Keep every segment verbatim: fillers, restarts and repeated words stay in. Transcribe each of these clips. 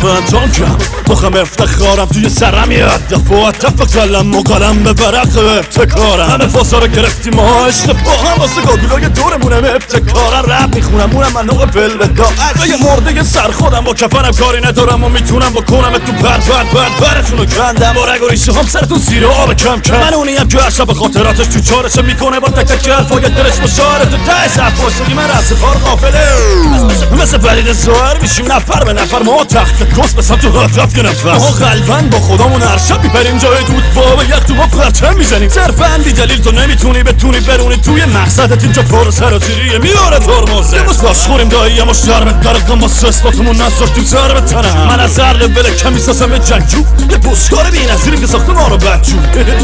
من تانکم مخم افتخارم توی سرم یاد دفعات تفکلم و قلم به ورق ابتکارم همه فاسا رو گرفتیم ها اشتباه هم واسه گاگولای دورمونم ابتکارم رب میخونم اونم من نوع فل به دا یه مرده سر خودم با کفنم کاری ندارم و میتونم بکنم تو پر پر پر پرتونو کندم با رگ و ریشه هم سرتون زیر آب کم کم من اونیم که عشق به خاطراتش تو چارش میکنه با تک تک حرفای دلش مشاره تو ته صف واسگی من رأس کار غافله مثل پدید ظاهر میشیم نفر به نفر ما تخت کس بسم تو هدف که نفس ما قلباً با خودمون هر شب میپریم جای دود باب یخ تو ما پرچم میزنیم صرفاً بی دلیل تو نمیتونی بتونی برونی توی مقصدت اینجا پر سراتیریه میاره ترمزه یه مش باشخوریم دایی یه مش درمت درقم با سسلاتمون نذاشتیم سر به تنم من از هر لبل کمی ساسم به جنگجو یه پشتکار بی نظیریم که ساخته ما رو بدجو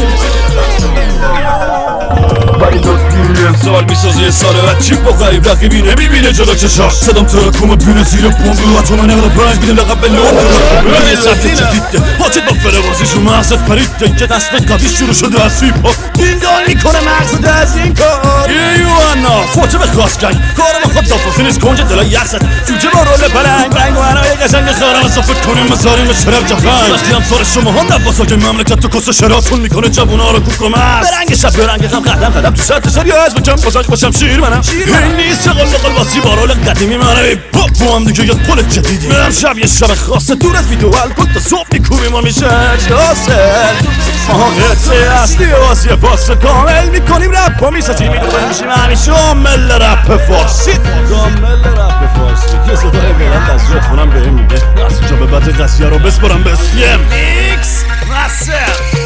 ولی دادگیری امسال میسازه یه سال بعد چیپ با غریب رقیبی نمیبینه جلو چشاش صدام ترکوم بینه زیر بومب و تو من اقلا پنج بیدیم لقب به لوم من یه سبت جدیده حاجت با فره بازیشو محصد پریده که دست قوی شروع شده از سیپا دین دار میکنه مقصد از این کار یه یوانا فوچه به خواستگنگ کارم خود دافاسی نیست کنج دلا یخصد جوجه با رول پلنگ رنگ و هرهای قشنگ خارم اصافه کنیم مزاریم به شرف جفن وقتی هم سار شما هم نباسا که مملکت تو کس شراتون میکنه جوونا رو کوکومست برنگ شب برنگ غم قدم قدم تو سرت سری از بکم بزاک باشم شیر منم این نیست شغل لقل واسی بارول قدیمی منم با هم دیگه یه پول جدیدی برم شب یه شب خاصه دور از ویدیو الکل تا صبح میکوبیم و میشه شاسل آها قصه اصلی واسی پاس کامل میکنیم رپ و میسازیم میدونم میشیم همیشه عامل رپ فارسی عامل رپ فارسی یه صدای بلند از یاد خونم بهم میگه از اینجا به بعد قضیه رو بسپرم به سی ام ایکس رسل